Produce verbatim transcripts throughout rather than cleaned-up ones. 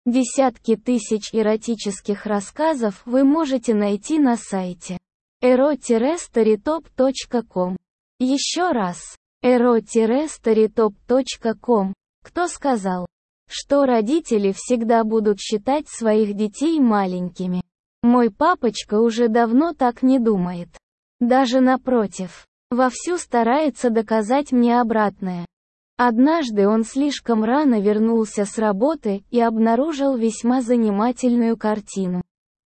Десятки тысяч эротических рассказов вы можете найти на сайте эро стоrytop точка ком. Еще раз. эро стоrytop точка ком. Кто сказал, что родители всегда будут считать своих детей маленькими? Мой папочка уже давно так не думает. Даже напротив, вовсю старается доказать мне обратное. Однажды он слишком рано вернулся с работы и обнаружил весьма занимательную картину.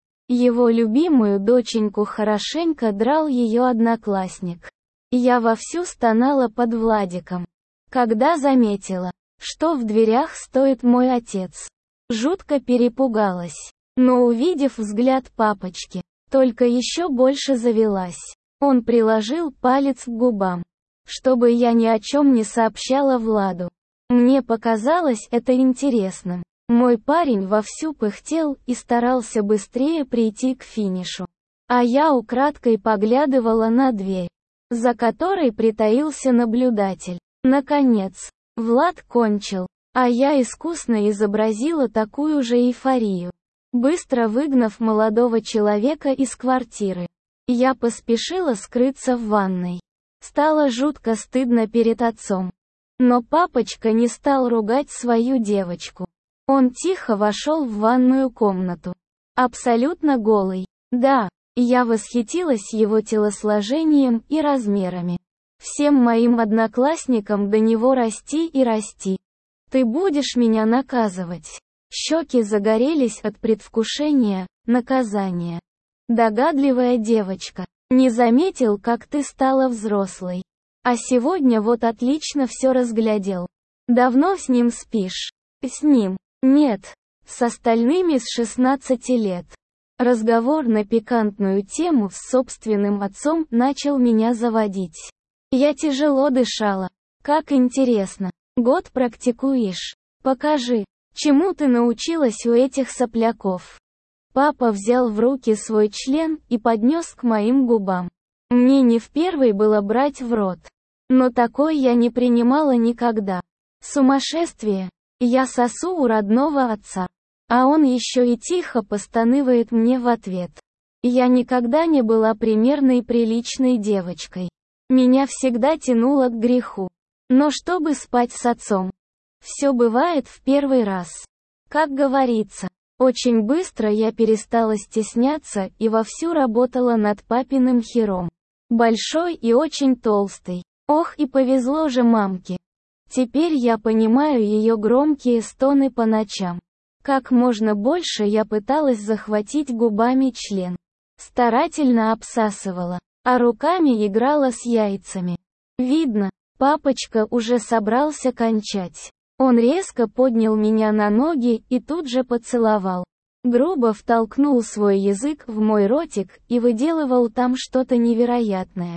Его любимую доченьку хорошенько драл ее одноклассник. Я вовсю стонала под Владиком, когда заметила, что в дверях стоит мой отец. Жутко перепугалась, но увидев взгляд папочки, только еще больше завелась. Он приложил палец к губам, чтобы я ни о чем не сообщала Владу. Мне показалось это интересным. Мой парень вовсю пыхтел и старался быстрее прийти к финишу. А я украдкой поглядывала на дверь, за которой притаился наблюдатель. Наконец, Влад кончил, а я искусно изобразила такую же эйфорию, быстро выгнав молодого человека из квартиры. Я поспешила скрыться в ванной. Стало жутко стыдно перед отцом. Но папочка не стал ругать свою девочку. Он тихо вошел в ванную комнату. Абсолютно голый. Да, я восхитилась его телосложением и размерами. Всем моим одноклассникам до него расти и расти. Ты будешь меня наказывать. Щеки загорелись от предвкушения, наказания. Догадливая девочка. Не заметил, как ты стала взрослой. А сегодня вот отлично все разглядел. Давно с ним спишь? С ним? Нет. С остальными с шестнадцати лет. Разговор на пикантную тему с собственным отцом начал меня заводить. Я тяжело дышала. Как интересно. Год практикуешь. Покажи, чему ты научилась у этих сопляков. Папа взял в руки свой член и поднес к моим губам. Мне не впервой было брать в рот. Но такой я не принимала никогда. Сумасшествие. Я сосу у родного отца. А он еще и тихо постанывает мне в ответ. Я никогда не была примерной приличной девочкой. Меня всегда тянуло к греху. Но чтобы спать с отцом, все бывает в первый раз. Как говорится. Очень быстро я перестала стесняться и вовсю работала над папиным хером. Большой и очень толстый. Ох, и повезло же мамке. Теперь я понимаю ее громкие стоны по ночам. Как можно больше я пыталась захватить губами член. Старательно обсасывала, а руками играла с яйцами. Видно, папочка уже собрался кончать. Он резко поднял меня на ноги и тут же поцеловал. Грубо втолкнул свой язык в мой ротик и выделывал там что-то невероятное.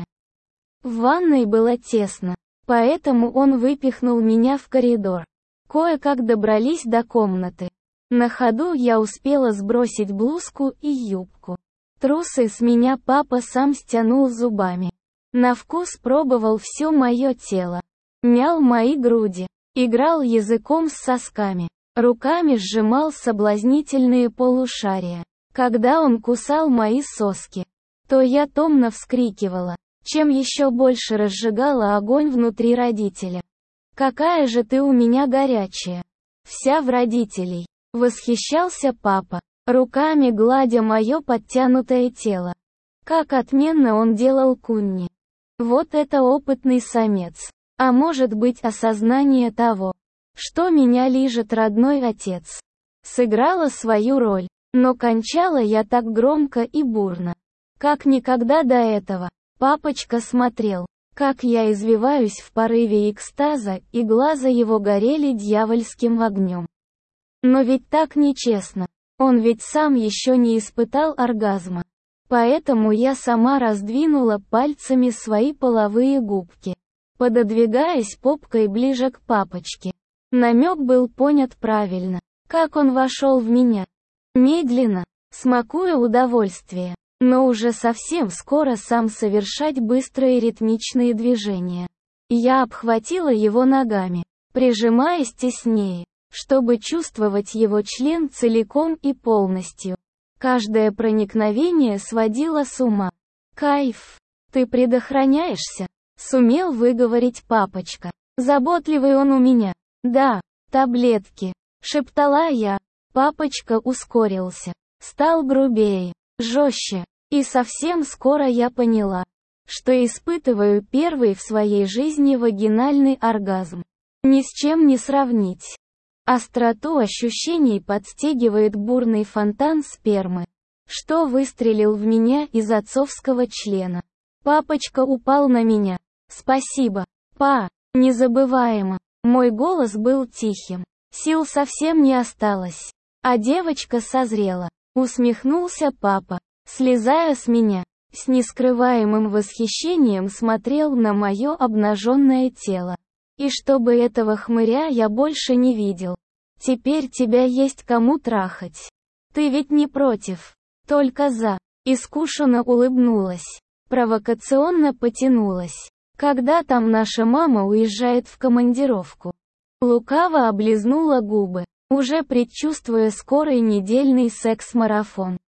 В ванной было тесно, поэтому он выпихнул меня в коридор. Кое-как добрались до комнаты. На ходу я успела сбросить блузку и юбку. Трусы с меня папа сам стянул зубами. На вкус пробовал все мое тело. Мял мои груди. Играл языком с сосками. Руками сжимал соблазнительные полушария. Когда он кусал мои соски, то я томно вскрикивала, чем еще больше разжигала огонь внутри родителя. «Какая же ты у меня горячая! Вся в родителей!» — восхищался папа, руками гладя мое подтянутое тело. Как отменно он делал кунни. Вот это опытный самец. А может быть, осознание того, что меня лижет родной отец. Сыграла свою роль, но кончала я так громко и бурно. Как никогда до этого. Папочка смотрел, как я извиваюсь в порыве экстаза, и глаза его горели дьявольским огнем. Но ведь так нечестно. Он ведь сам еще не испытал оргазма. Поэтому я сама раздвинула пальцами свои половые губки, пододвигаясь попкой ближе к папочке. Намек был понят правильно. Как он вошел в меня. Медленно, смакуя удовольствие, но уже совсем скоро сам совершать быстрые ритмичные движения. Я обхватила его ногами, прижимаясь теснее, чтобы чувствовать его член целиком и полностью. Каждое проникновение сводило с ума. Кайф. Ты предохраняешься? Сумел выговорить папочка. Заботливый он у меня. Да, таблетки. Шептала я. Папочка ускорился. Стал грубее, жестче. И совсем скоро я поняла, что испытываю первый в своей жизни вагинальный оргазм. Ни с чем не сравнить. Остроту ощущений подстегивает бурный фонтан спермы, что выстрелил в меня из отцовского члена. Папочка упал на меня. Спасибо, па. Незабываемо. Мой голос был тихим. Сил совсем не осталось. А девочка созрела. Усмехнулся папа, слезая с меня. С нескрываемым восхищением смотрел на мое обнаженное тело. И чтобы этого хмыря я больше не видел. Теперь тебя есть кому трахать. Ты ведь не против. Только за. Искушенно улыбнулась. Провокационно потянулась. Когда там наша мама уезжает в командировку? Лукаво облизнула губы, уже предчувствуя скорый недельный секс-марафон.